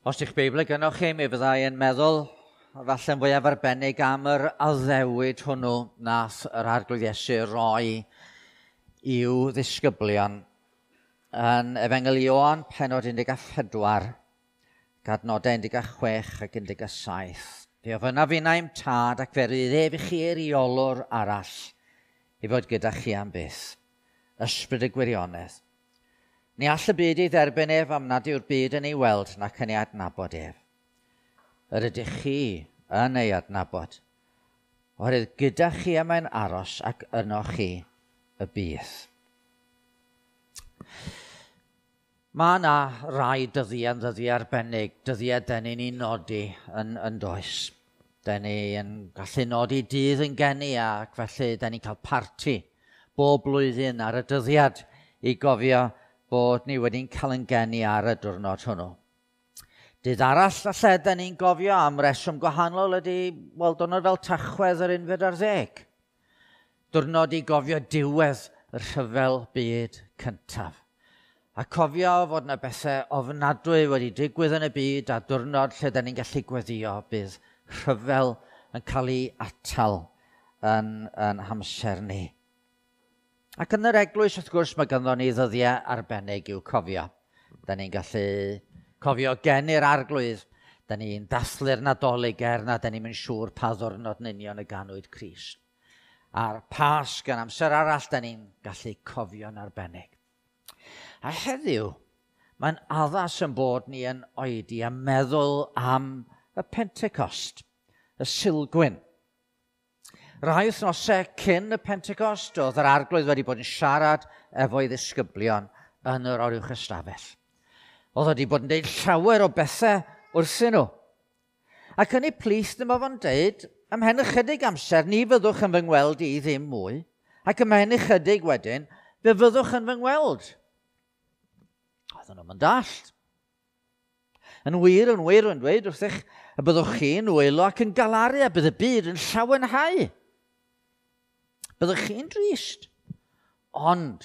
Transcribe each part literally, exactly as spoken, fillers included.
Os ydych Beibl gynnwch chi, mi fydda i'n meddwl, falle'n fwyaf arbennig am yr addewid hwnnw nath yr Arglwydd Iesu roi i'w ddisgyblion yn Efengyl Ioan, pennod un deg pedwar, gadnodau un deg chwech ac un deg saith. Fe o fyna finnau'n tad ac fe rydd ef i chi eiriolwr arall i fod gyda chi am byth, ysbryd y gwirionedd. Ni all y byd ei dderbyn ef am nad yw'r byd yn ei weld nac yn ei adnabod ef. Yr ydych chi yn ei adnabod, oherwydd gyda chi am ein aros ac yno chi y bydd. Mae yna rai dyddiau yn ddyddiau arbennig, dyddiau dyn ni'n nodi yn, yn does. Dyn ni yn gallu nodi dydd yn geni ac felly dyn ni'n cael parti bob blwyddyn ar y dyddiad i gofio bod ni wedi'n cael yn geni ar y diwrnod hwnnw. Dydd arall falle dyn ni'n gofio am reswm gwahanol ydy, wel, diwrnod fel Tachwedd yr unfed ar ddeg. Diwrnod i gofio diwedd y rhyfel byd cyntaf. A cofio fod yna bethau ofnadwy wedi digwydd yn y byd a diwrnod lle dyn ni'n gallu gweddio bydd rhyfel yn cael ei atal yn, yn hamser ni. Ac yn yr eglwys, wrth gwrs, mae ganddo ni ddyddiau arbennig i'w cofio. Da ni'n gallu cofio genu'r arglwydd, da ni'n dathlu'r Nadolig er na da ni'n mynd siŵr pa ddwrnod yn union y ganwyd Crist. A'r Pasg yn amser arall, da ni'n gallu cofio'n arbennig. A heddiw, mae'n addas yn bod ni yn oedi a meddwl am y Pentecost, y Silgwyn. Rai wythnosau cyn y Pentecost, oedd yr arglwydd wedi bod yn siarad efo'i ddisgyblion yn yr Oriwch Ystafell. Oedd wedi bod yn deud llawer o bethau wrthyn nhw. Ac yn ei plith dyma fo'n deud, ymhen ychydig amser, ni fyddwch yn fy ngweld i ddim mwy, ac ymhen ychydig wedyn, fe fyddwch yn fy ngweld. Oedden nhw'n dallt. Yn wir, yn wir, yn dweud wrthych, y byddwch chi'n wylo ac yn galaru a bydd y byd yn llawenhau. Byddwch chi'n drist. Ond,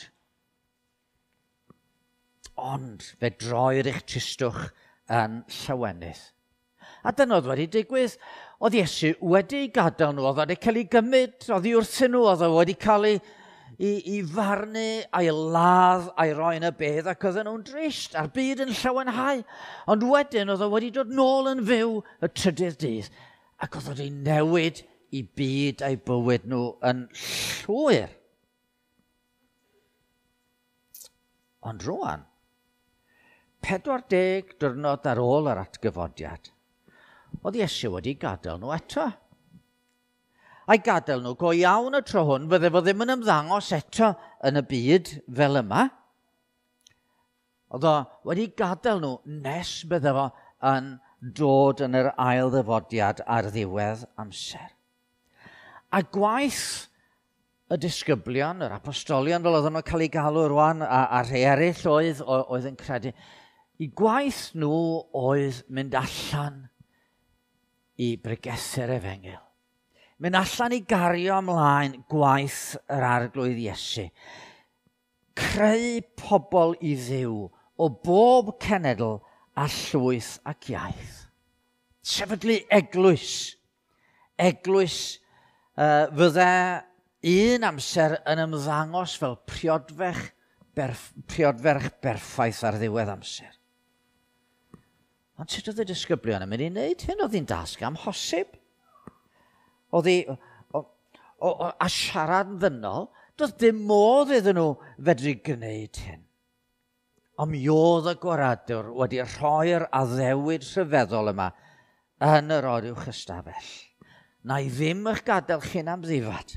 ond fe droi'r eich tristwch yn llawenydd. A dyna oedd wedi digwydd. Oedd Iesu wedi gadael nhw, oedd wedi cael ei gymryd, oedd ei wrthyn nhw, oedd wedi cael ei, i, i farnu a'i ladd a'i roi yn y bedd ac oedden nhw'n drist a'r byd yn llawenhau. Ond wedyn oedd wedi dod nôl yn fyw y trydydd dydd ac oedd wedi newid i byd a'i bywyd nhw yn llwyr. Ond rwan, pedwar deg diwrnod ar ôl yr atgyfodiad, oedd Iesu wedi gadael nhw eto. A'i gadael nhw go iawn y tro hwn, fydde fo ddim yn ymddangos eto yn y byd fel yma. Oedd o wedi gadael nhw nes bydde fo yn dod yn yr ail ddyfodiad ar ddiwedd amser. A gwaith y disgyblion, yr apostolion, fel oedden nhw'n cael ei galw rwan, a, a rhai eraill oedd, oedd yn credu, i gwaith nhw oedd mynd allan i bregethu'r Efengyl. Mynd allan i gario ymlaen gwaith yr arglwydd Iesu. Creu pobl i ddiw o bob cenedl a llwyth ac iaith. Sefydlu eglwys. Eglwys uh, fydde un amser yn ymddangos fel priodferch, berf, priodferch berffaith ar ddiwedd amser. Ond sut oedd y disgyblion yn mynd i wneud hyn? Oedd hi'n dasg amhosib. Oedd hi, o, o, o, a siarad yn ddynol, doedd dim modd iddyn nhw fedru gwneud hyn. Ond mi oedd y gwaradwr wedi rhoi'r addewid rhyfeddol yma yn yr Oriwch Ystafell. Na i ddim eich gadael chi'n am ddifad.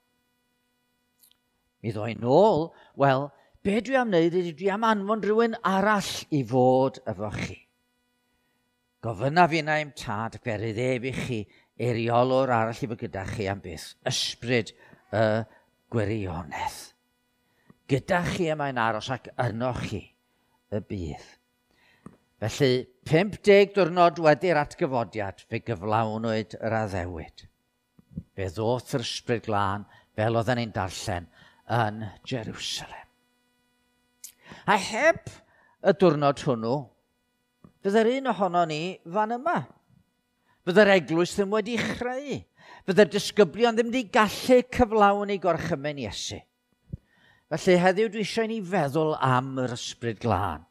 Mi ddoi nôl, wel, be dwi am wneud ydy dwi am anfon rhywun arall i fod efo chi. Gofyna fi na i'm tad ac fe rydd ef i chi eiriolwr arall i fod gyda chi am byth. Ysbryd y gwirionedd. Gyda chi yma yn aros ac yno chi y bydd. Felly, pump deg diwrnod wedi'r atgyfodiad, fe gyflawnwyd yr addewid. Fe ddoth yr ysbryd glân, fel oedden ni'n darllen, yn Jerusalem. A heb y diwrnod hwnnw, Fydda'r un ohono ni fan yma. Fydda'r eglwys ddim wedi chreu. Fydda'r disgyblion ddim wedi gallu cyflawni gorchymyn Iesu. Felly heddiw dwi eisiau ni feddwl am yr ysbryd glân.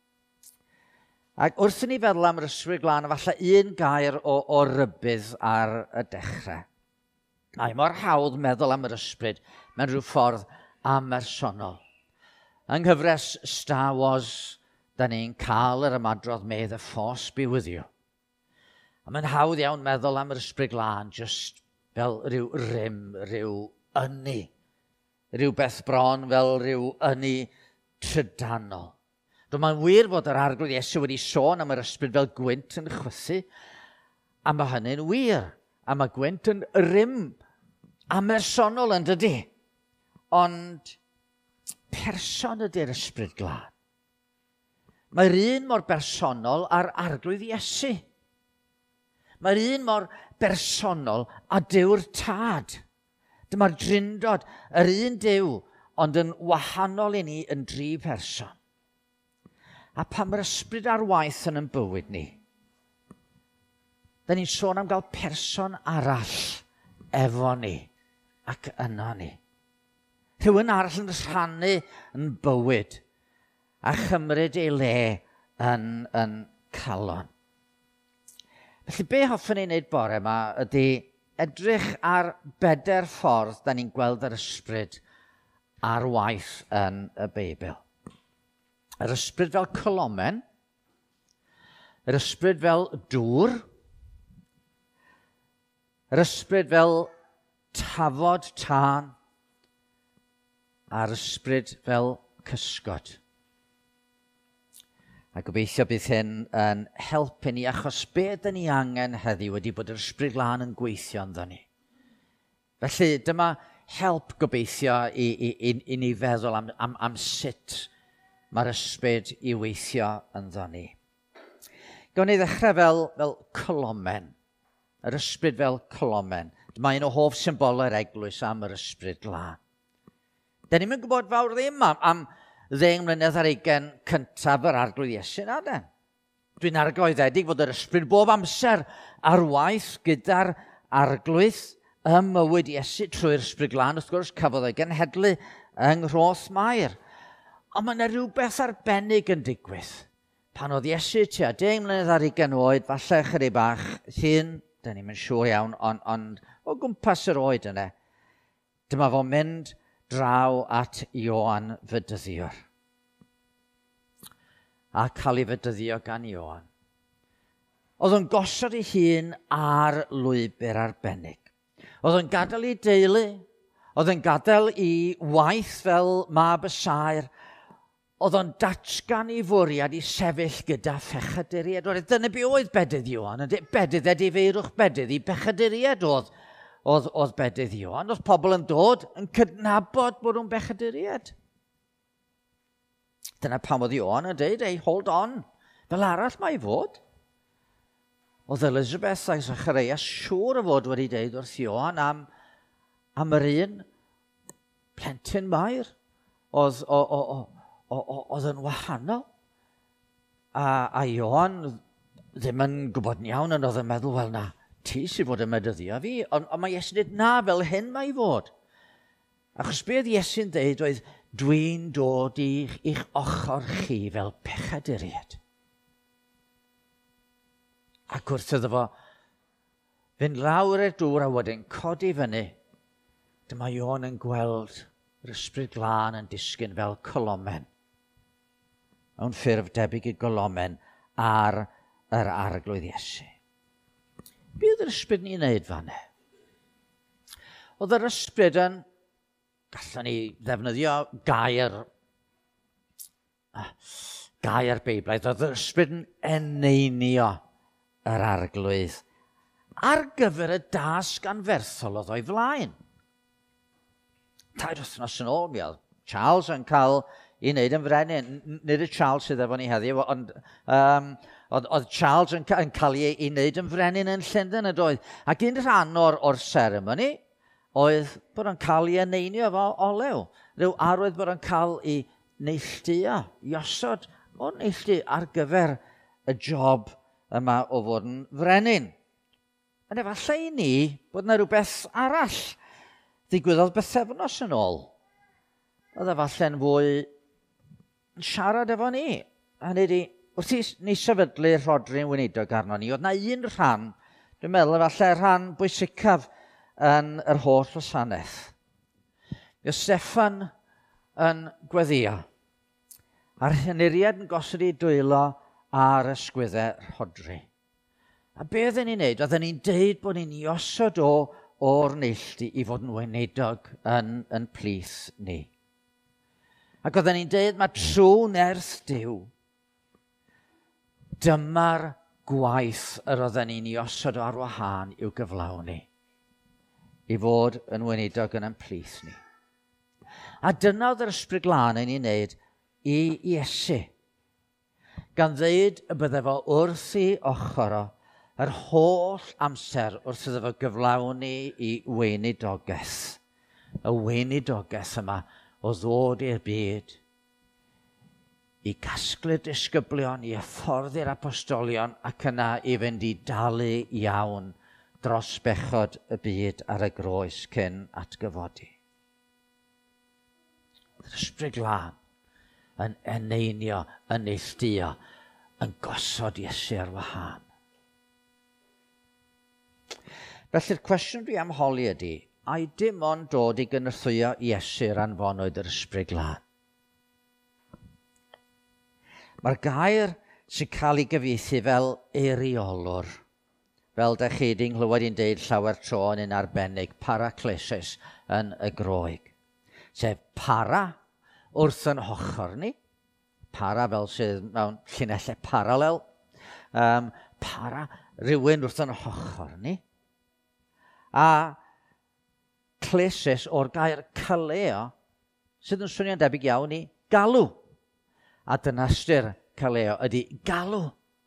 Ac wrth i ni feddwl am yr ysbryd glân, falle un gair o, o rybydd ar y dechrau. Mae mor hawdd meddwl am yr ysbryd mewn rhyw ffordd amersonol. Yng nghyfres Star Wars, da ni'n cael yr ymadrodd May the Force be with you. A mae'n hawdd iawn meddwl am yr ysbryd glân, just fel rhyw rym, rhyw ynni. Rhyw beth bron fel rhyw ynni trydanol. Dwi'n mae'n wir bod yr arglwydd Iesu wedi sôn am yr ysbryd fel gwynt yn chwythu, a mae hynny'n wir. A mae gwynt yn rym amersonol yn dydy. Ond person ydy'r ysbryd glân. Mae'r un mor bersonol a'r arglwydd Iesu. Mae'r un mor bersonol a Dyw'r Tad. Dyma'r drindod, yr un Dyw, ond yn wahanol i ni yn dri person. A pan mae'r ysbryd ar waith yn yn bywyd ni, da ni'n sôn am gael person arall efo ni ac yno ni. Rhywun arall yn rhannu yn bywyd a chymryd ei le yn, yn calon. Felly be hoffwn ni'n neud bore yma ydy edrych ar bedair ffordd da ni'n gweld yr ysbryd ar waith yn y Beibl. Yr ysbryd fel colomen, yr ysbryd fel dŵr, yr ysbryd fel tafod tân, a'r ysbryd fel cysgod. A gobeithio bydd hyn yn helpu ni, achos be ydyn ni angen heddiw wedi bod yr ysbryd glân yn gweithio ynddo ni. Felly dyma help gobeithio i, i, i, i ni feddwl am, am, am sut mae'r ysbryd i weithio ynddo ni. Gawn ni ddechrau fel, fel colomen. Yr ysbryd fel colomen. Dyma un o hoff symbolau'r eglwys am yr ysbryd glân. Da ni'n gwybod fawr ddim am, am ddeng mlynedd ar ugain cyntaf yr arglwydd Iesu na den. Dwi'n argoeddedig fod yr ysbryd bob amser ar waith gyda'r arglwydd ym mywyd Iesu trwy'r ysbryd glân, wrth gwrs cafodd ei genhedlu yng Nghroth Mair. Ond mae yna rhywbeth arbennig yn digwydd. Pan oedd Iesu tua deng mlynedd ar ugain oed, falle chydig bach hyn, da ni'n mynd siŵr iawn, ond on, o gwmpas yr oed yna, dyma fo'n mynd draw at Ioan Fydyddiwr. A cael ei fydyddio gan Ioan. Oedd yn gosod ei hun ar lwybr arbennig. Oedd yn gadael ei deulu, oedd yn gadael i waith fel mab y saer, oedd yn datgan ei fwriad i sefyll gyda phechaduriaid. Oedd dyna be oedd bedydd Ioan, bedydd edi feirwch bedydd i bechaduriaid oedd, oedd, oedd bedydd Ioan. Oedd pobl yn dod yn cydnabod bod nhw'n bechaduriaid. Dyna pam oedd Ioan yn dweud, ei, hold on, fel arall mae fod. Oedd Elizabeth a Zacharias siŵr o fod wedi dweud wrth Ioan am, am yr un plentyn mair oedd o, o, o, o, o, oedd yn wahanol. A, a Ioan ddim yn gwybod yn iawn, ond oedd yn meddwl, wel na, ti sydd fod yn medyddio fi, ond, ond mae Iesu'n dweud, na, fel hyn mae fod. Achos beth Iesu'n dweud oedd, dwi'n dod i'ch, i'ch ochr chi fel pechaduriaid. Ac wrth iddo fo, fynd lawr i'r dŵr a wedyn codi fyny, dyma Ioan yn gweld yr ysbryd glân yn disgyn fel colomen. Mewn ffurf debyg i golomen ar yr arglwydd Iesu. Be oedd yr ysbryd ni'n neud fanne? Oedd yr ysbryd yn, gallwn ni ddefnyddio gair, gair Beiblaidd, oedd yr ysbryd yn eneinio yr arglwydd ar gyfer y dasg anferthol oedd o'i flaen. Tair wythnos yn ôl, mi oedd Charles yn cael i wneud yn frenin. Nid y Charles sydd efo ni heddiw, ond um, oedd, oedd Charles yn, yn cael ei i wneud yn frenin yn Llundain y doedd. Ac un rhan o'r, or seremoni oedd bod yn cael ei eneinio efo olew. Ryw arwydd bod yn cael ei neilltuo, i osod o neilltu ar gyfer y job yma o fod yn frenin. Ond efallai i ni bod yna rhywbeth arall ddigwyddodd bythefnos yn ôl. Oedd efallai'n fwy yn siarad efo ni. Hynny ydi, wrth i ni sefydlu Rhodri'n Weinidog arno ni, oedd yna un rhan, dwi'n meddwl efallai rhan bwysicaf yn yr holl wasanaeth. Oedd Steffan yn gweddio, a'r hyniriad yn gosod ei dwylo ar ysgwyddau Rhodri. A be oedden ni'n neud? Oedden ni'n deud bod ni'n iosod o o'r neilltu i fod yn weinidog yn, yn plith ni. Ac oedden ni'n deud mae trwy nerth Duw, dyma'r gwaith yr oedden ni'n iosod o ar wahân i'w gyflawni, i fod yn weinidog yn yn plith ni. A dyna oedd yr Ysbryd Glân yn ei wneud i Iesu, gan ddeud y bydde fo wrth ei ochr o yr holl amser wrth iddo fo gyflawni i weinidogaeth. Y weinidogaeth yma o ddod i'r byd, i gasglu'r disgyblion, i hyfforddi'r apostolion, ac yna i fynd i dalu iawn dros bechod y byd ar y groes cyn atgyfodi. Yr Ysbryd Glân yn eneinio, yn neilltuo, yn gosod Iesu ar wahân. Felly'r cwestiwn dwi am holi ydy, ai dim ond dod i gynorthwyo Iesu'r anfonwyd yr Ysbryd Glân? Mae'r gair sy'n cael ei gyfieithu fel eiriolwr, fel da chi di'n nghlywed i'n deud llawer tro yn un arbennig, paraclesis yn y Groeg. Sef para wrth yn hochr ni, para fel sydd mewn llinellau paralel, um, para rhywun wrth yn hochr ni, a clesis o'r gair caleo, sydd yn swnio'n debyg iawn i galw. A dyna ystyr caleo ydy galw.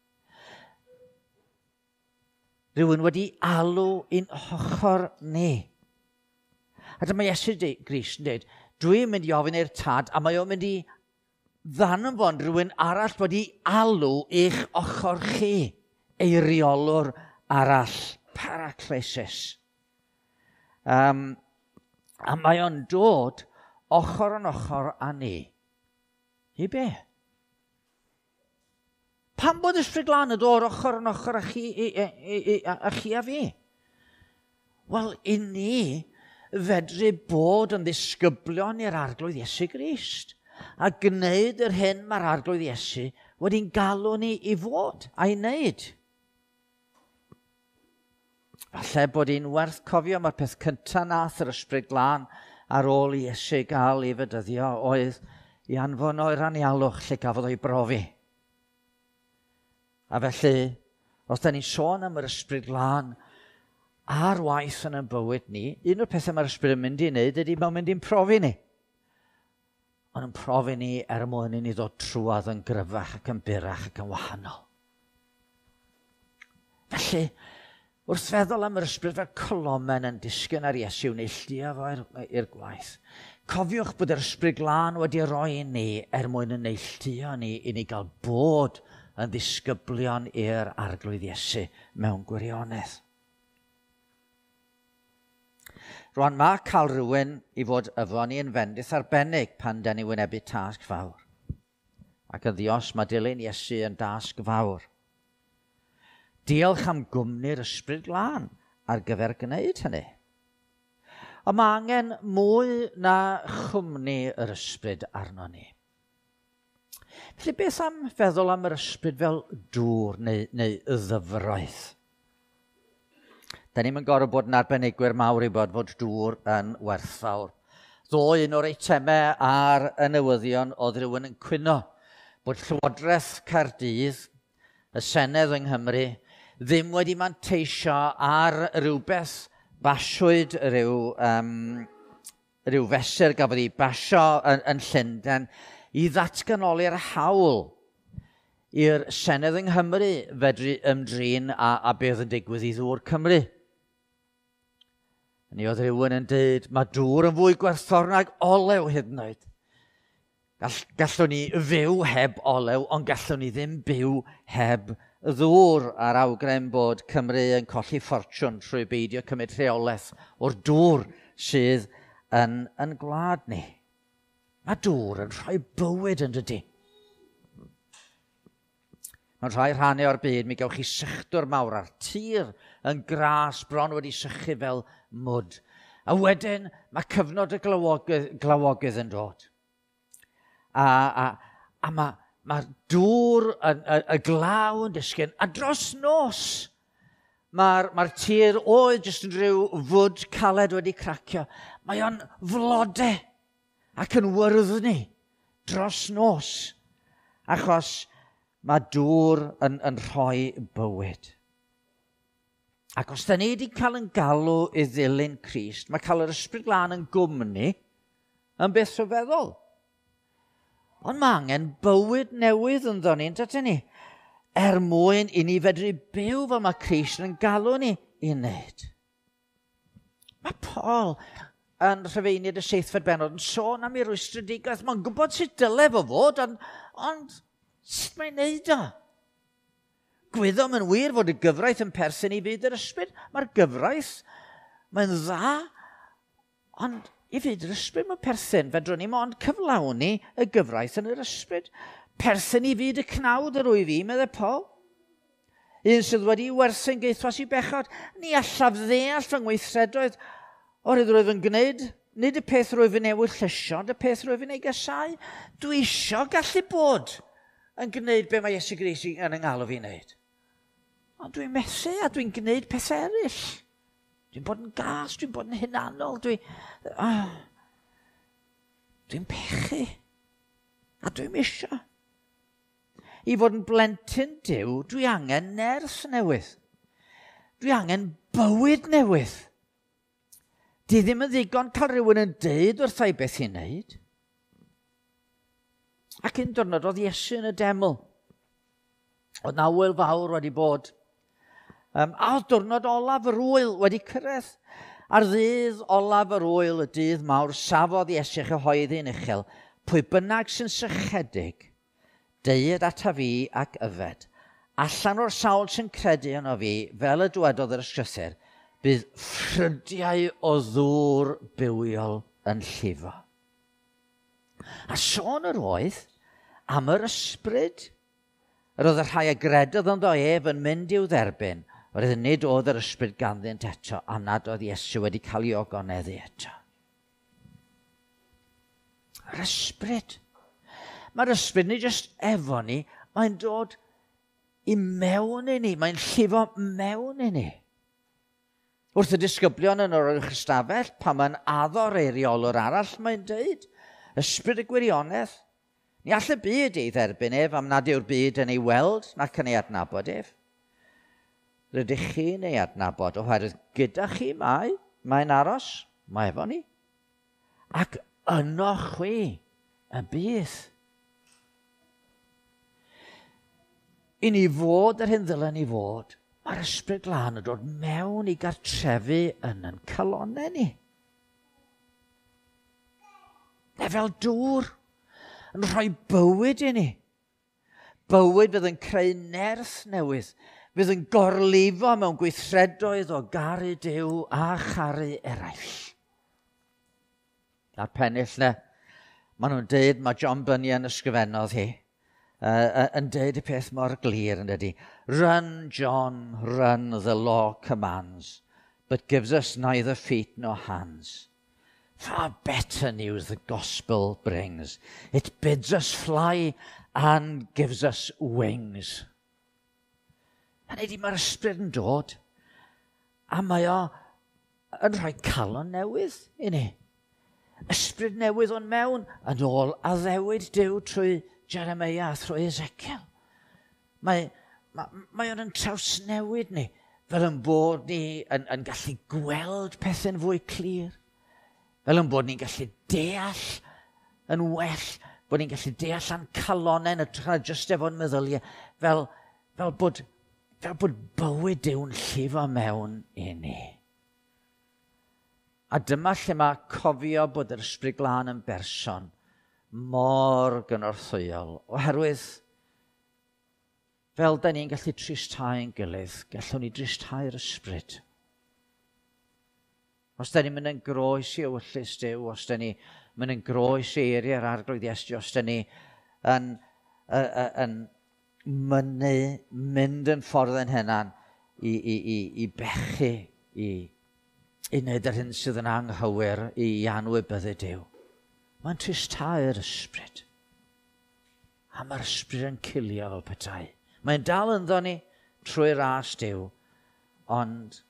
Rhywun wedi alw i'n hochr ni. A dyma Iesu Grist yn dweud, dwi'n mynd i ofyn i'r tad, a mae o'n mynd i ddanfon rhywun arall wedi alw i'ch ochr chi, eiriolwr arall, paraclesis. Um, a mae o'n dod ochr yn ochr â ni. I be? Pam bod Ysbryd Glân yn dod ochr yn ochr â chi, i, i, i, a chi a fi? Wel, i ni fedru bod yn ddisgyblion i'r arglwydd Iesu Grist a gwneud yr hyn mae'r arglwydd Iesu wedi'n galw ni i fod a'i wneud. Falle bod hi'n werth cofio mae'r peth cyntaf nath yr Ysbryd Glân ar ôl i Iesu gael ei fedyddio oedd i anfon o'r anialwch lle gafodd o'i brofi. A felly, os da ni'n sôn am yr Ysbryd Glân a'r waith yn y bywyd ni, un o'r pethau mae'r ysbryd yn mynd i wneud ydy mae'n mynd i'n profi ni. Ond yn profi ni er mwyn i ni ddod trwad yn gryfach ac yn byrach ac yn wahanol. Felly, wrth feddwl am yr ysbryd fel colomen yn disgyn ar Iesu neilltuo fo i'r gwaith, cofiwch bod yr Ysbryd Glân wedi roi i ni er mwyn yn neilltuo ni i ni gael bod yn ddisgyblion i'r arglwydd Iesu mewn gwirionedd. Rwan mae cael rhywun i fod yfo ni yn fendith arbennig pan da ni wynebu tasg fawr. Ac yn ddios mae dilyn Iesu yn dasg fawr. Diolch am gwmni'r Ysbryd Glân ar gyfer gwneud hynny. Ond mae angen mwy na chwmni yr ysbryd arno ni. Felly beth am feddwl am yr ysbryd fel dŵr neu, neu ddyfroedd? Da ni'n gorfod bod yn arbenigwyr mawr i bod fod dŵr yn werthfawr. Ddo un o'r eitemau ar y newyddion oedd rhywun yn cwyno bod Llywodraeth Caerdydd, y Senedd yng Nghymru, ddim wedi manteisio ar rhywbeth basiwyd rhyw, um, rhyw fesur gafodd ei basio yn, yn Llundain i ddatganoli'r hawl i'r Senedd yng Nghymru fedru ymdrin a, a beth yn digwydd i ddŵr Cymru. Ni oedd rhywun yn dweud, mae dŵr yn fwy gwerthfawr nag olew hyd yn oed. Gall, gallwn ni fyw heb olew, ond gallwn ni ddim byw heb ddŵr, a'r awgrym bod Cymru yn colli ffortiwn trwy beidio cymryd rheolaeth o'r dŵr sydd yn, yn gwlad ni. Mae dŵr yn rhoi bywyd yn dydy. Mae'n rhai rhannau o'r byd, mi gewch chi sychdwr mawr ar tir yn gras bron wedi sychu fel mwd. A wedyn mae cyfnod y glawogydd, glawogydd yn dod. A, a, a mae ma dŵr y, y, y glaw yn disgyn. A dros nos, mae'r ma tir oedd jyst yn rhyw fwd caled wedi cracio. Mae o'n flodau ac yn wyrddni dros nos. Achos mae dŵr yn, yn rhoi bywyd. Ac os da ni wedi cael yn galw i ddilyn Crist, mae cael yr ysbryd glân yn gwmni yn beth rhyfeddol. Ond mae angen bywyd newydd ynddo ni, dydyn ni, er mwyn i ni fedru byw fel mae Crist yn galw ni i wneud. Mae Paul yn Rhufeiniaid y seithfed bennod yn sôn am ei rwystredigaeth. Mae'n gwybod sut dyle fo fod, ond, ond sut mae'n wneud o? Gwyddom yn wir fod y gyfraith yn perthyn i fyd yr ysbryd. Mae'r gyfraith, mae'n dda, ond i fyd yr ysbryd mae'n perthyn. Fedrwn ni mond cyflawni y gyfraith yn yr ysbryd. Perthyn i fyd y cnawd yr wyf fi, meddwl Paul. Un sydd wedi werthu'n geithwas i bechod. Ni allaf ddeall fy ngweithredoedd o'r roedd yn gwneud, nid y peth roedd yn newid llysio, ond y peth roedd yn ei gasau. Dwi isio gallu bod yn gwneud be mae Iesu Grist yn yng ngalw fi wneud. Ond dwi'n methu a dwi'n gwneud pethau eraill. Dwi'n bod yn gas, dwi'n bod yn hunanol, dwi, oh, dwi'n pechu. A dwi'n misio. I fod yn blentyn Duw, dwi angen nerth newydd. Dwi angen bywyd newydd. Di ddim yn ddigon cael rhywun yn deud wrthai beth i'n wneud. Ac un diwrnod oedd Iesu yn y deml. Oedd na wyl fawr wedi bod. Um, a oedd diwrnod olaf yr wyl wedi cyrraedd. Ar ddydd olaf yr wyl, y dydd mawr, safodd Iesu chyhoeddi'n uchel, pwy bynnag sy'n sychedig, deud ata fi ac yfed, allan o'r sawl sy'n credu yno fi, fel y dwedodd yr ysgrythur, bydd ffrydiau o ddŵr bywiol yn llifo. A sôn yr oedd am yr ysbryd. Yr oedd y rhai agredodd ynddo ef yn mynd i'w dderbyn, oedd nid oedd yr ysbryd ganddynt eto, a nad oedd Iesu wedi cael ei ogoneddu eto. Yr ysbryd. Mae'r ysbryd ni jyst efo ni, mae'n dod i mewn i ni, mae'n llifo mewn i ni. Wrth y disgyblion yn yr ystafell, pan mae'n addo reiriolwr arall, mae'n dweud, ysbryd y gwirionedd. Ni all y byd ei dderbyn ef am nad yw'r byd yn ei weld nac yn ei adnabod ef. Rydych chi'n ei adnabod oherwydd gyda chi mae, mae'n aros, mae efo ni. Ac yno chwi y bydd. I ni fod yr hyn ddylen ni fod, mae'r ysbryd glân yn dod mewn i gartrefu yn yn calonau ni. Ne fel dŵr. Yn rhoi bywyd i ni. Bywyd fydd yn creu nerth newydd. Fydd yn gorlifo mewn gweithredoedd o garu Duw a charu eraill. A'r pennill ne, maen nhw'n dweud, mae John Bunyan ysgrifennodd hi, uh, yn dweud y peth mor glir yn dydy. Run, John, run, the law commands, but gives us neither feet nor hands. Far better news the gospel brings. It bids us fly and gives us wings. A nid i mae'r ysbryd yn dod. A mae o yn rhoi calon newydd i ni. Ysbryd newydd o'n mewn yn ôl a ddewyd Duw trwy Jeremiah a trwy Ezekiel. Mae, mae, mae o'n yn trawsnewid ni fel yn bod ni yn, yn gallu gweld pethau'n fwy clir. Fel yn bod ni'n gallu deall yn well, bod ni'n gallu deall a'n calonau yn y jyst efo'n meddyliau, fel, fel, bod, fel bod bywyd Dyw'n llifo mewn i ni. A dyma lle mae cofio bod yr ysbryd glân yn berson mor gynorthwyol, oherwydd fel da ni'n gallu tristau'n gilydd, gallwn ni tristau'r ysbryd. Os da ni'n mynd yn groes i ewyllus Duw, os da ni'n mynd yn groes i eiriau'r arglwydd Iesu, os da ni yn, yn mynnu, mynd yn ffordd yn hynna'n i, i, i, i bechu, i, i wneud yr hyn sydd yn anghywir i anwybyddu Duw. Mae'n tristau'r ysbryd. A mae'r ysbryd yn cilio fel petai. Mae'n dal ynddo ni trwy'r ras Duw, ond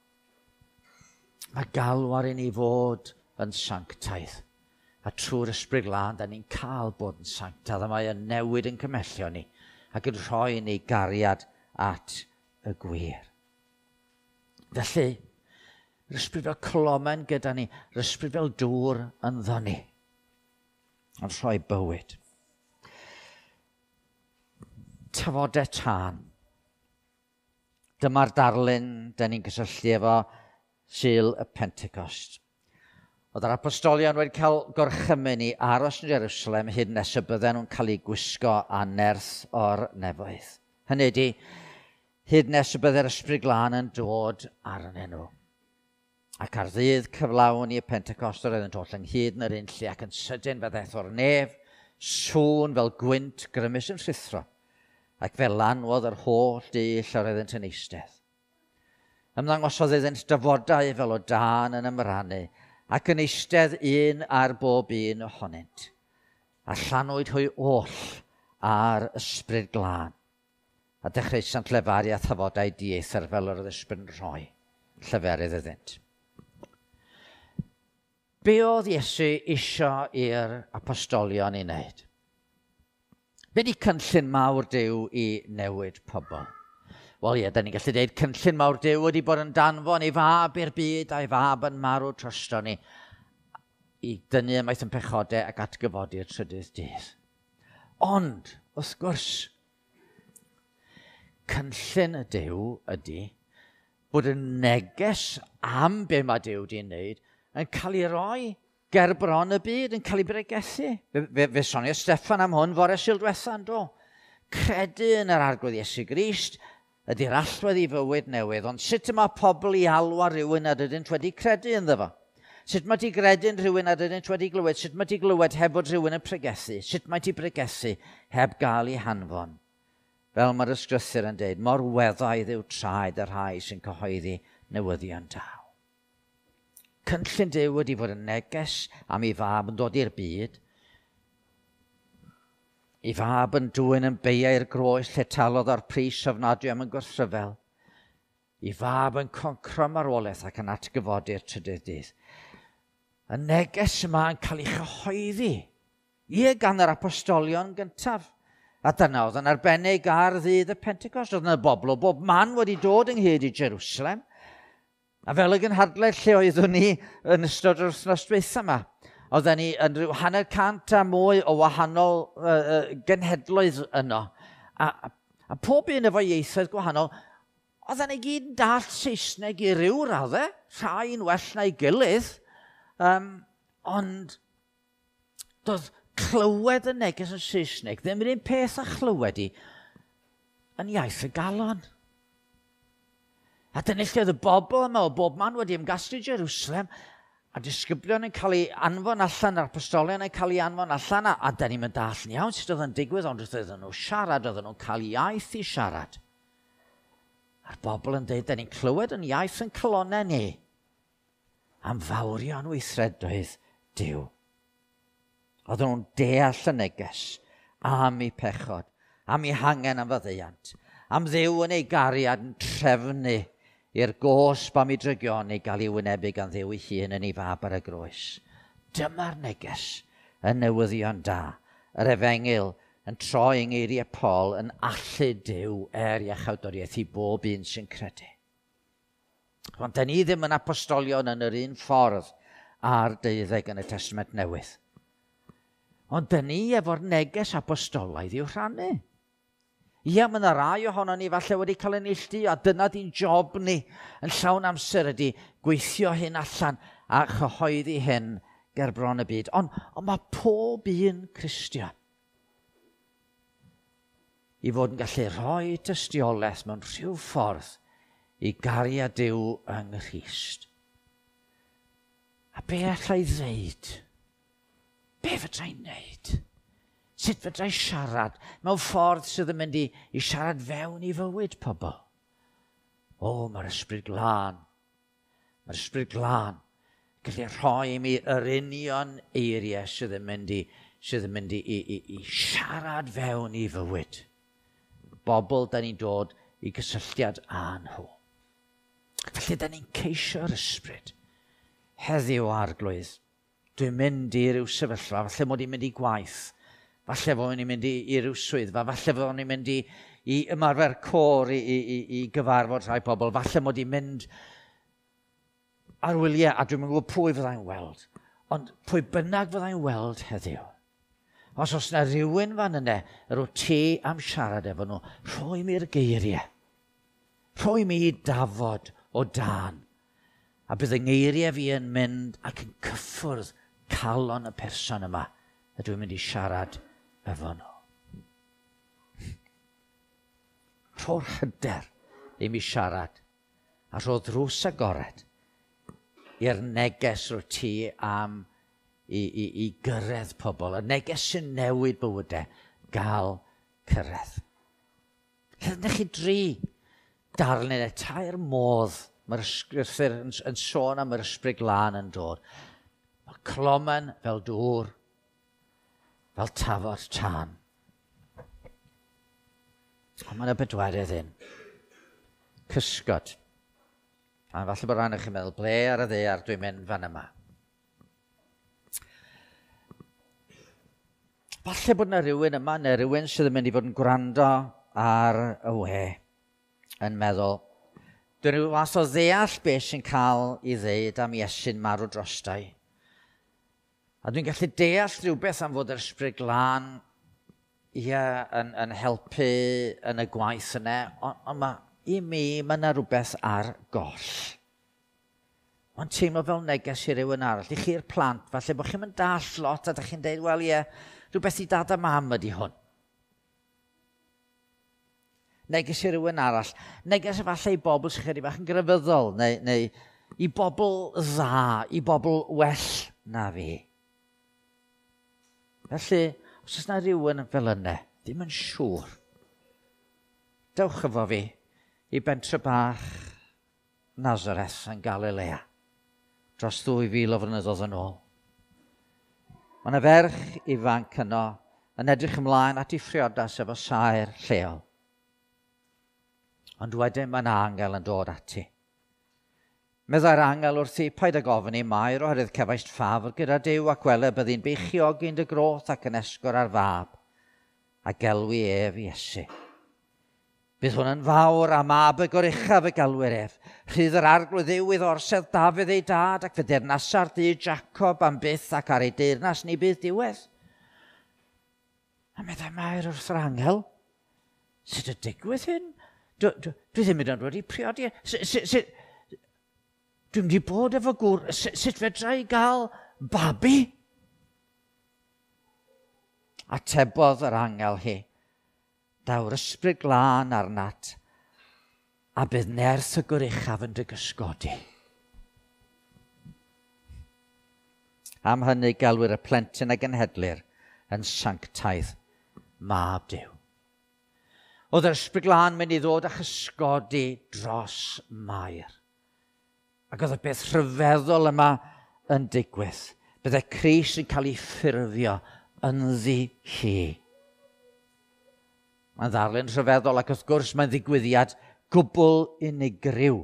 mae galwar i ni fod yn sanctaidd. A trwy'r ysbryd glân, da ni'n cael bod yn sanctaidd, a mae yn newid yn cymellio ni, ac yn rhoi ni gariad at y gwir. Felly, yr ysbryd fel clomen gyda ni, yr ysbryd fel dŵr ynddo ni, yn rhoi bywyd. Tafodau tân. Dyma'r darlun da ni'n gysylltu efo Sul y Pentecost. Oedd yr apostolion wedi cael gorchymyn i aros yn Jerusalem hyd nes y bydden nhw'n cael eu gwisgo a nerth o'r nefoedd. Hynny ydi, hyd nes y bydde'r ysbryd glân yn dod arnyn nhw. Ac ar ddydd cyflawn i y Pentecost oedd yn dod ynghyd yn yr un lle ac yn sydyn feddeth o'r nef, sŵn fel gwynt grymus yn rhithro, ac fel lanwodd yr holl dull o'r eddynt yn eistedd. Ymddangosodd iddynt dyfodau fel o dan yn ymrannu, ac yn eistedd un ar bob un ohonynt. A llanwyd hwy oll ar ysbryd glân. A dechrau sant lefaru a thafodau dieithr fel yr ysbryd yn rhoi. Lleferydd iddynt. Be oedd Iesu isio i'r apostolion i wneud? Be di cynllun mawr Duw i newid pobl? Wel ie, da ni'n gallu dweud cynllun mawr Duw wedi bod yn danfon ei fab i'r byd a'i fab yn marw trosto ni i dynnu ymaith yn pechodau ac atgyfodi'r trydydd dydd. Ond, wrth gwrs, cynllun y Duw ydy bod y neges am be mae Duw wedi wneud yn cael ei roi ger bron y byd, yn cael ei bregethu. Fe, fe, fe sonio Steffan am hwn fore Sul diwetha, do. Credu yn yr arglwydd Iesu Grist ydy'r allwedd i fywyd newydd, ond sut mae pobl i alwa rhywun nad ydynt wedi credu ynddo fo? Sut mae ti gredu'n rhywun nad ydynt wedi glywed? Sut mae ti glywed heb bod rhywun yn pregethu? Sut mae ti pregethu heb gael ei hanfon? Fel mae'r ysgrythur yn dweud, mor weddaidd yw traed y rhai sy'n cyhoeddi newyddion daw. Cynllun Duw wedi fod yn neges am ei fab yn dod i'r byd. Ei fab yn dwyn yn beiau'r groes lle talodd o'r pris ofnadwy am y gwrthryfel. Ei fab yn concro marwolaeth ac yn atgyfodi'r trydydd dydd. Y neges yma yn cael ei chyhoeddi. Ie gan yr apostolion gyntaf. A dyna oedd yn arbennig ar ddydd y Pentecost. Oedd yna bobl o bob man wedi dod ynghyd i Jerusalem. A fel y gynhadledd lle oeddwn ni yn ystod yr wythnos diwethaf yma, oedden ni yn rhyw hanner cant a mwy o wahanol uh, uh, genhedloedd yno. A, a, a pob un efo ieithoedd gwahanol, oedden ni gyd yn dall Saesneg i ryw raddau, rhai'n well na'i gilydd, um, ond doedd clywed y neges yn Saesneg ddim yr un peth a clywed i yn iaith y galon. A dyna lle oedd y bobl yma o bob man wedi ymgasglu Jerusalem, a disgyblion yn cael ei anfon allan, a'r apostolion yn cael ei anfon allan, a, a da ni'n mynd all yn iawn sut oedd yn digwydd, ond oedden nhw siarad, oedden nhw'n cael iaith i siarad. A'r bobl yn dweud, da ni'n clywed yn iaith yn colonnau ni, am fawrion weithredoedd Duw. Oedden nhw'n deall y neges am ei pechod, am ei hangen am faddeuant, am Dduw yn ei gariad yn trefnu i'r gosb am ei drygion ei gael ei wynebu gan Dduw ei hun yn ei fab ar y groes. Dyma'r neges y newyddion da, yr efengil yn troi yng ngeiriau Paul yn allu Duw er iachawdoriaeth i bob un sy'n credu. Ond da ni ddim yn apostolion yn yr un ffordd a'r deuddeg yn y Testament Newydd. Ond da ni efo'r neges apostolaidd i'w rhannu. Ie, mae yna rai ohono ni falle wedi cael ei neilltu, a dyna di'n job ni yn llawn amser ydy gweithio hyn allan a chyhoeddi hyn ger bron y byd. Ond on mae pob un Cristion i fod yn gallu rhoi tystiolaeth mewn rhyw ffordd i gariad Duw yng Nghrist. A be allai ddeud? Be fydra i'n neud? Sut fydra i siarad mewn ffordd sydd yn mynd i, i siarad fewn i fywyd pobl? O, mae'r ysbryd glân. Mae'r ysbryd glân gallu rhoi i mi yr union eiriau sydd yn mynd i, sydd yn mynd i, i, i, i siarad fewn i fywyd. Bobl, da ni'n dod i gysylltiad â nhw. Felly, da ni'n ceisio'r ysbryd. Heddiw arglwydd, dwi'n mynd i ryw sefyllfa, falle mod i'n mynd i gwaith, falle bod ni'n mynd i, i ryw swyddfa, falle bod ni'n mynd i, i ymarfer côr i, i, i, i gyfarfod rhai pobl, falle mod i'n mynd ar wyliau, a dwi'n mynd pwy fyddai'n weld. Ond pwy bynnag fyddai'n weld heddiw. Os oes yna rhywun fan yna, yr o ti am siarad efo nhw, rhoi mi'r geiriau. Rhoi mi dafod o dan. A bydd y ngeiriau fi yn mynd ac yn cyffwrdd calon y person yma a dwi'n mynd i siarad efo nhw. Rho'r hyder i mi siarad a rho ddrws agored i'r neges o ti am I, i, i gyrraedd pobl, y neges sy'n newid bywydau, gael cyrraedd. Ydych chi dri darlun y tair modd mae'r ysgrifennu yn, yn sôn am yr ysbryd glân yn dod. Mae clomen fel dŵr, fel tafod tân. Ond mae'n y bedwerydd un. Cysgod. A falle bod rhan o'ch chi'n meddwl, ble ar y ddear dwi'n mynd fan yma. Falle bod yna rhywun yma, neu rhywun sydd yn mynd i fod yn gwrando ar y we, yn meddwl, dwi'n rhyw fath o ddeall beth sy'n cael i ddeud am Iesu'n marw drostau. A dwi'n gallu deall rhywbeth am fod yr ysbryd glân ia, yn, yn helpu yn y gwaith yna, ond on ma, i mi mae yna rhywbeth ar goll. Ond teimlo fel neges i rhywun arall. I chi'r plant, falle bod chi'n mynd dall lot a da chi'n deud, wel ie, rhywbeth i dad a mam ydi hwn. Neges i rhywun arall. Neges efallai i bobl sy'n chydig bach yn grefyddol, neu, neu i bobl dda, i bobl well na fi. Felly, os oes yna rhywun fel yna, ddim yn siŵr. Dewch efo fi i bentre bach Nazareth yn Galilea dros ddwy fil o flynyddoedd yn ôl. Mae yna ferch ifanc yno yn edrych ymlaen at ei phriodas efo saer lleol. Ond wedyn mae'n angel yn dod ati. Meddai'r angel wrthi paid â gofyn i mair oherwydd cefais ffafr gyda Duw ac wele byddi'n beichiogi'n dy groth ac yn esgor ar fab a gelwi ef Iesu. Bydd hwn yn fawr a mab y goruchaf y galwyr ef. Rhydd yr arglwydd Dduw iddo orsedd Dafydd ei dad ac fe deyrnasa'r dŷ Jacob am byth ac ar ei deyrnas ni bydd diwedd. A meddai Mair wrth yr angel, sut y digwydd hyn? Dwi, dwi, dwi ddim yn wedi priodi. Dwi'n wedi bod efo gŵr, sut fedra i gael babi? Atebodd yr angel hi. Daw'r ysbryd glân arnat, a bydd nerth y goruchaf yn dy gysgodi. Am hynny galwyr y plentyn ag genhedlir yn sanctaidd mab Duw. Oedd yr ysbryd glân mynd i ddod a chysgodi dros Mair. Ac oedd y beth rhyfeddol yma yn digwydd. Byddai Crist yn cael ei ffurfio yn ddi hi. Mae'n ddarlun rhyfeddol ac wrth gwrs mae'n ddigwyddiad gwbl unigryw.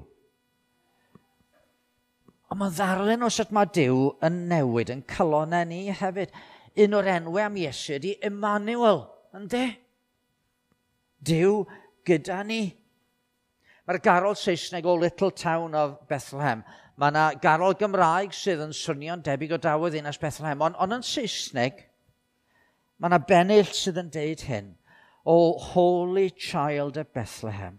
Ond mae'n ddarlun os ydw mae Duw yn newid yn calonau ni hefyd. Un o'r enwau am Iesu ydi Emmanuel, ynddi? Duw gyda ni. Mae'r garol Saesneg o Little Town of Bethlehem. Mae yna garol Gymraeg sydd yn swnio'n debyg o dawodd ddinas Bethlehem. Ond on yn Saesneg, mae yna bennill sydd yn deud hyn. O Holy Child of Bethlehem,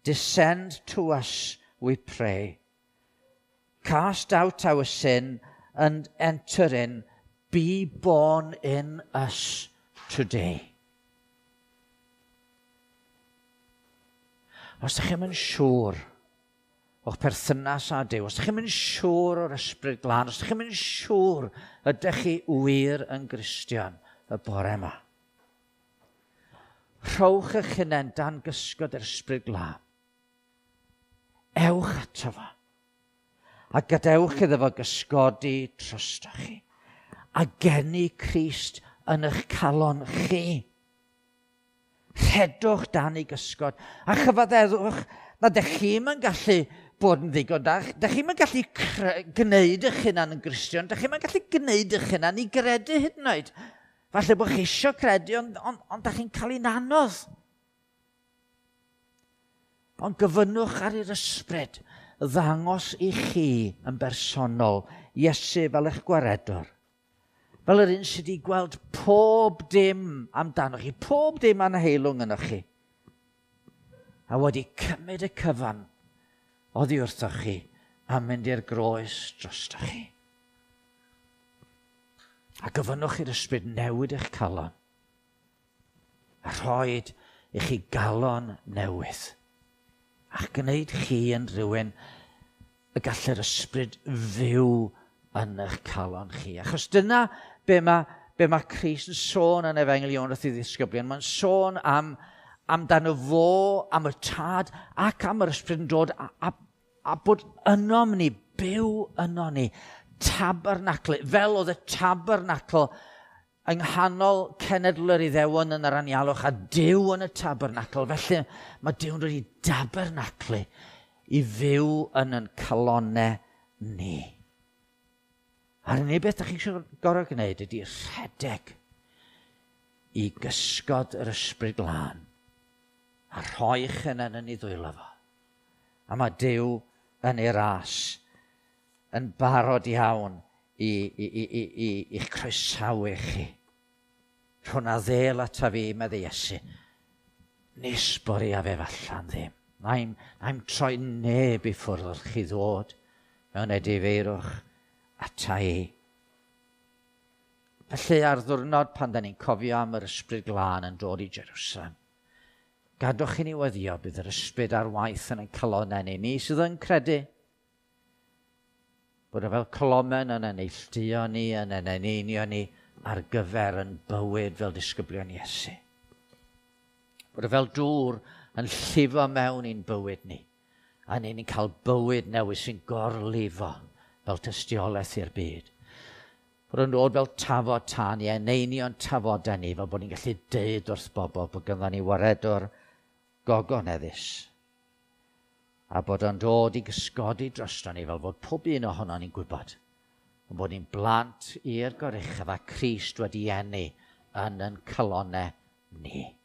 descend to us, we pray. Cast out our sin and enter in, be born in us today. Os ydych chi'n siŵr o'ch perthynas â Duw, os ydych chi'n siŵr o'r Ysbryd Glân, os ydych chi'n siŵr ydych chi wir yn Gristion y bore yma, rhowch eich hunain dan gysgod yr Ysbryd Glân. Ewch ato fo. A gadewch iddo fo gysgodi trostach chi. A geni Crist yn eich calon chi. Rhedwch dan ei gysgod. A chyfaddewch na dych chi'm yn gallu bod yn ddigon. Dych chi'm yn gallu gwneud eich hunan yn Gristion. Dych chi'm yn gallu gwneud eich hunan i gredu hyd yn oed. Falle bod chi eisiau credu, ond on, on, dych chi'n cael ein anodd. Ond gyfynnwch ar yr ysbryd, ddangos i chi yn bersonol Iesu fel eich gwaredwr. Fel yr un sydd wedi gweld pob dim amdano chi, pob dim anheilwng yno chi. A wedi cymryd y cyfan oddi wrthoch chi a mynd i'r groes drostoch chi. A gyfynnwch i'r ysbryd newid eich calon. A rhoed i chi galon newydd. A'ch gwneud chi yn rhywun y gallai'r ysbryd fyw yn eich calon chi. Achos dyna be mae, be mae Crist yn sôn yn Efengylion wrth i ddisgyblion. Mae'n sôn am, amdano fo, am y tad, ac am yr ysbryd yn dod, a, a, a bod yno ni, byw yno ni, tabernacl, fel oedd y tabernacl yng nghanol cenedl yr Iddewon yn yr anialwch, a Duw yn y tabernacl. Felly mae Duw'n dod i tabernaclu i fyw yn yn calonau ni. A'r unig beth ydych chi'n gorau gwneud ydy rhedeg i gysgod yr Ysbryd Glân a rhoi eich hunain yn ei ddwylo fo. A mae Duw yn ei ras yn barod iawn i, i, i, i, i, i'ch croesawu chi. Rhwna ddel ata fi, medde Iesu, nisbori a fe fallan ddim. Na'im, na'im troi neb i ffwrdd wrth chi ddod mewn edifeirwch ata i. Felly ar ddiwrnod pan da ni'n cofio am yr Ysbryd Glân yn dod i Jerusalem, gadwch i ni weddio bydd yr ysbryd ar waith yn ein calonau ni. Ni sydd yn credu bod e fel colomen yn ein eilltio ni, yn ein eneinio ni ar gyfer yn bywyd fel disgyblion Iesu. Bod e fel dŵr yn llifo mewn i'n bywyd ni, a ni'n cael bywyd newydd sy'n gorlifo fel tystiolaeth i'r byd. Bod yn dod fel tafod tan i eneinio'n tafodau ni, fel bod ni'n gallu deud wrth bobl bod gynda ni waredwr gogoneddus. A bod yn dod i gysgodi drosto ni fel bod pob un ohono ni'n gwybod. Bod ni'n blant i'r goruchaf a Crist wedi enni yn yn calonau ni.